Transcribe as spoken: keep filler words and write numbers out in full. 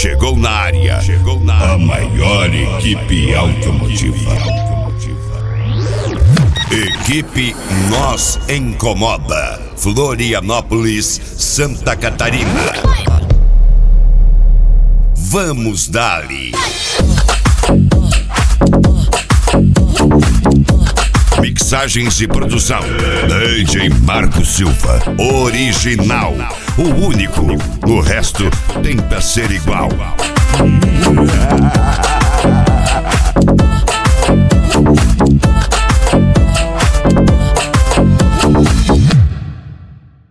Chegou na área. Chegou na área. A maior equipe automotiva. Equipe Nós Incomoda. Florianópolis, Santa Catarina. Vamos dali. Mixagens e produção D J Marco Silva. Original, o único. O resto tem pra ser igual.